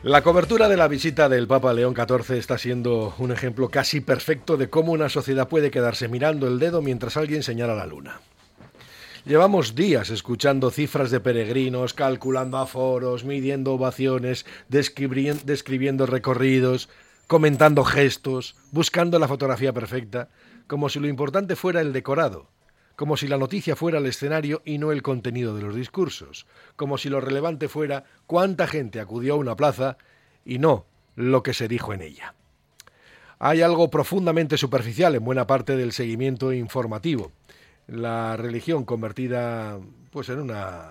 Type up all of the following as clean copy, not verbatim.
La cobertura de la visita del Papa León XIV está siendo un ejemplo casi perfecto de cómo una sociedad puede quedarse mirando el dedo mientras alguien señala la luna. Llevamos días escuchando cifras de peregrinos, calculando aforos, midiendo ovaciones, describiendo recorridos, comentando gestos, buscando la fotografía perfecta, como si lo importante fuera el decorado, como si la noticia fuera el escenario y no el contenido de los discursos, como si lo relevante fuera cuánta gente acudió a una plaza y no lo que se dijo en ella. Hay algo profundamente superficial en buena parte del seguimiento informativo. La religión convertida pues en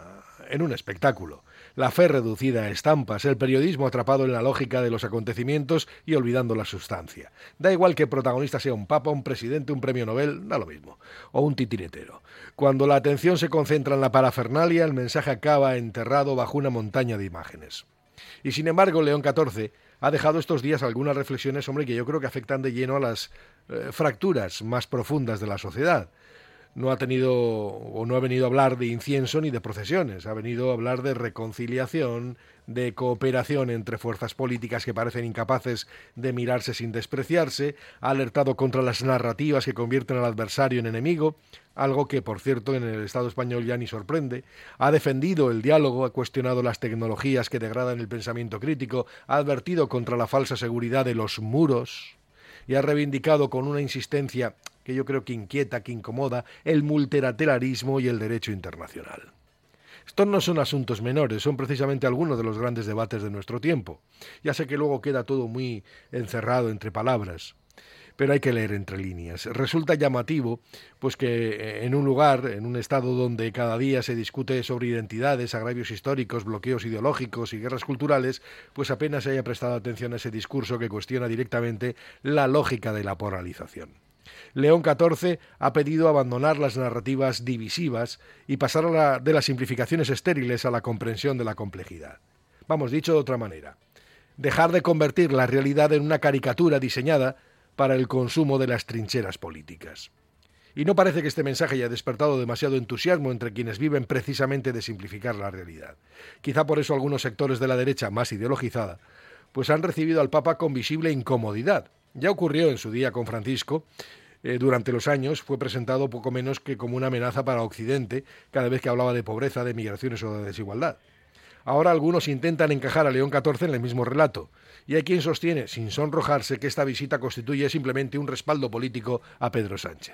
un espectáculo, la fe reducida a estampas, el periodismo atrapado en la lógica de los acontecimientos y olvidando la sustancia. Da igual que el protagonista sea un papa, un presidente, un premio Nobel, da lo mismo, o un titiritero. Cuando la atención se concentra en la parafernalia, el mensaje acaba enterrado bajo una montaña de imágenes. Y sin embargo, León XIV ha dejado estos días algunas reflexiones, que yo creo que afectan de lleno a las fracturas más profundas de la sociedad. No ha venido a hablar de incienso ni de procesiones, ha venido a hablar de reconciliación, de cooperación entre fuerzas políticas que parecen incapaces de mirarse sin despreciarse, ha alertado contra las narrativas que convierten al adversario en enemigo, algo que, por cierto, en el Estado español ya ni sorprende, ha defendido el diálogo, ha cuestionado las tecnologías que degradan el pensamiento crítico, ha advertido contra la falsa seguridad de los muros y ha reivindicado con una insistencia que yo creo que inquieta, que incomoda, el multilateralismo y el derecho internacional. Estos no son asuntos menores, son precisamente algunos de los grandes debates de nuestro tiempo. Ya sé que luego queda todo muy encerrado entre palabras, pero hay que leer entre líneas. Resulta llamativo pues que en un lugar, en un estado donde cada día se discute sobre identidades, agravios históricos, bloqueos ideológicos y guerras culturales, pues apenas se haya prestado atención a ese discurso que cuestiona directamente la lógica de la polarización. León XIV ha pedido abandonar las narrativas divisivas y pasar de las simplificaciones estériles a la comprensión de la complejidad. Vamos, dicho de otra manera, dejar de convertir la realidad en una caricatura diseñada para el consumo de las trincheras políticas. Y no parece que este mensaje haya despertado demasiado entusiasmo entre quienes viven precisamente de simplificar la realidad. Quizá por eso algunos sectores de la derecha más ideologizada pues han recibido al Papa con visible incomodidad. Ya ocurrió en su día con Francisco. Durante los años fue presentado poco menos que como una amenaza para Occidente cada vez que hablaba de pobreza, de migraciones o de desigualdad. Ahora algunos intentan encajar a León XIV en el mismo relato, y hay quien sostiene, sin sonrojarse, que esta visita constituye simplemente un respaldo político a Pedro Sánchez.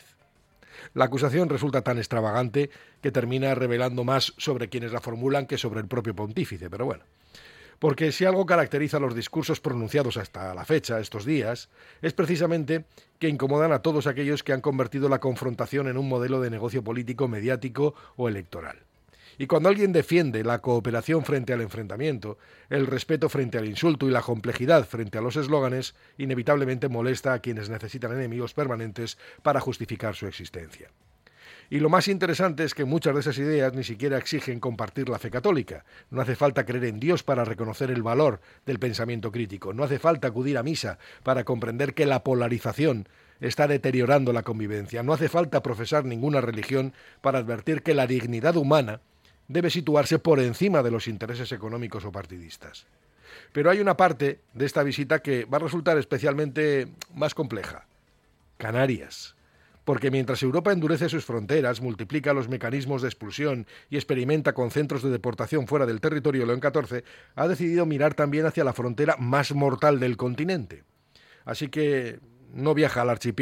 La acusación resulta tan extravagante que termina revelando más sobre quienes la formulan que sobre el propio pontífice, pero bueno. Porque si algo caracteriza los discursos pronunciados hasta la fecha, estos días, es precisamente que incomodan a todos aquellos que han convertido la confrontación en un modelo de negocio político, mediático o electoral. Y cuando alguien defiende la cooperación frente al enfrentamiento, el respeto frente al insulto y la complejidad frente a los eslóganes, inevitablemente molesta a quienes necesitan enemigos permanentes para justificar su existencia. Y lo más interesante es que muchas de esas ideas ni siquiera exigen compartir la fe católica. No hace falta creer en Dios para reconocer el valor del pensamiento crítico. No hace falta acudir a misa para comprender que la polarización está deteriorando la convivencia. No hace falta profesar ninguna religión para advertir que la dignidad humana debe situarse por encima de los intereses económicos o partidistas. Pero hay una parte de esta visita que va a resultar especialmente más compleja. Canarias. Porque mientras Europa endurece sus fronteras, multiplica los mecanismos de expulsión y experimenta con centros de deportación fuera del territorio, León XIV ha decidido mirar también hacia la frontera más mortal del continente. Así que no viajará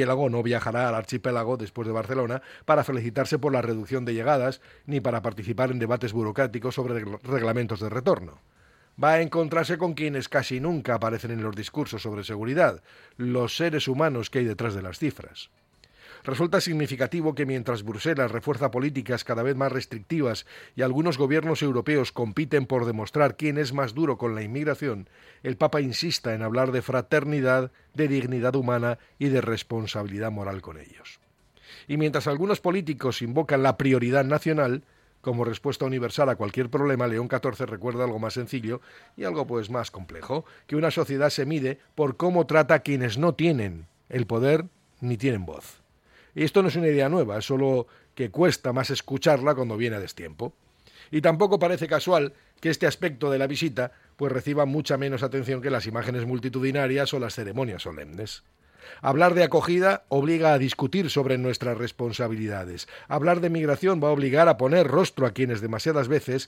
al archipiélago después de Barcelona para felicitarse por la reducción de llegadas ni para participar en debates burocráticos sobre reglamentos de retorno. Va a encontrarse con quienes casi nunca aparecen en los discursos sobre seguridad, los seres humanos que hay detrás de las cifras. Resulta significativo que mientras Bruselas refuerza políticas cada vez más restrictivas y algunos gobiernos europeos compiten por demostrar quién es más duro con la inmigración, el Papa insista en hablar de fraternidad, de dignidad humana y de responsabilidad moral con ellos. Y mientras algunos políticos invocan la prioridad nacional, como respuesta universal a cualquier problema, León XIV recuerda algo más sencillo y algo pues más complejo, que una sociedad se mide por cómo trata a quienes no tienen el poder ni tienen voz. Y esto no es una idea nueva, es solo que cuesta más escucharla cuando viene a destiempo. Y tampoco parece casual que este aspecto de la visita pues reciba mucha menos atención que las imágenes multitudinarias o las ceremonias solemnes. Hablar de acogida obliga a discutir sobre nuestras responsabilidades. Hablar de migración va a obligar a poner rostro a quienes demasiadas veces,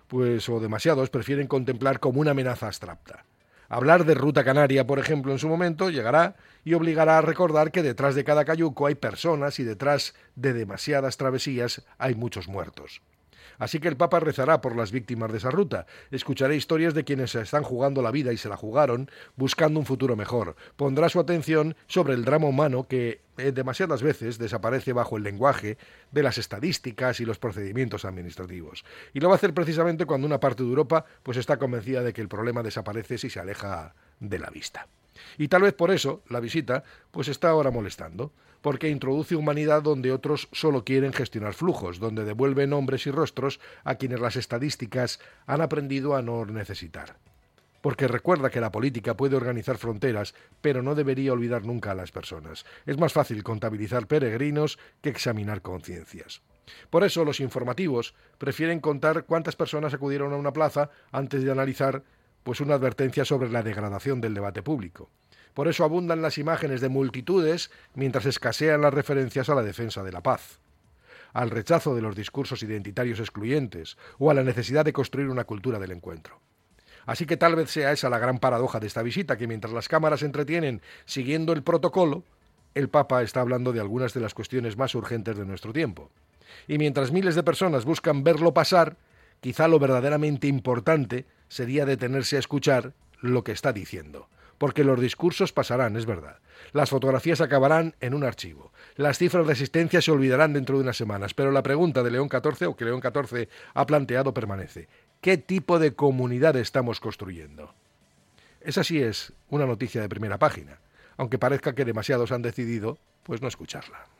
o demasiados, prefieren contemplar como una amenaza abstracta. Hablar de Ruta Canaria, por ejemplo, en su momento llegará y obligará a recordar que detrás de cada cayuco hay personas y detrás de demasiadas travesías hay muchos muertos. Así que el Papa rezará por las víctimas de esa ruta, escuchará historias de quienes se están jugando la vida y se la jugaron buscando un futuro mejor, pondrá su atención sobre el drama humano que demasiadas veces desaparece bajo el lenguaje de las estadísticas y los procedimientos administrativos. Y lo va a hacer precisamente cuando una parte de Europa pues está convencida de que el problema desaparece si se aleja de la vista. Y tal vez por eso la visita pues está ahora molestando, porque introduce humanidad donde otros solo quieren gestionar flujos, donde devuelven nombres y rostros a quienes las estadísticas han aprendido a no necesitar. Porque recuerda que la política puede organizar fronteras, pero no debería olvidar nunca a las personas. Es más fácil contabilizar peregrinos que examinar conciencias. Por eso los informativos prefieren contar cuántas personas acudieron a una plaza antes de analizar pues una advertencia sobre la degradación del debate público. Por eso abundan las imágenes de multitudes mientras escasean las referencias a la defensa de la paz, al rechazo de los discursos identitarios excluyentes o a la necesidad de construir una cultura del encuentro. Así que tal vez sea esa la gran paradoja de esta visita, que mientras las cámaras se entretienen siguiendo el protocolo, el Papa está hablando de algunas de las cuestiones más urgentes de nuestro tiempo. Y mientras miles de personas buscan verlo pasar, quizá lo verdaderamente importante sería detenerse a escuchar lo que está diciendo. Porque los discursos pasarán, es verdad. Las fotografías acabarán en un archivo. Las cifras de asistencia se olvidarán dentro de unas semanas. Pero la pregunta de León XIV, o que León XIV ha planteado, permanece. ¿Qué tipo de comunidad estamos construyendo? Esa sí es una noticia de primera página, aunque parezca que demasiados han decidido, pues no escucharla.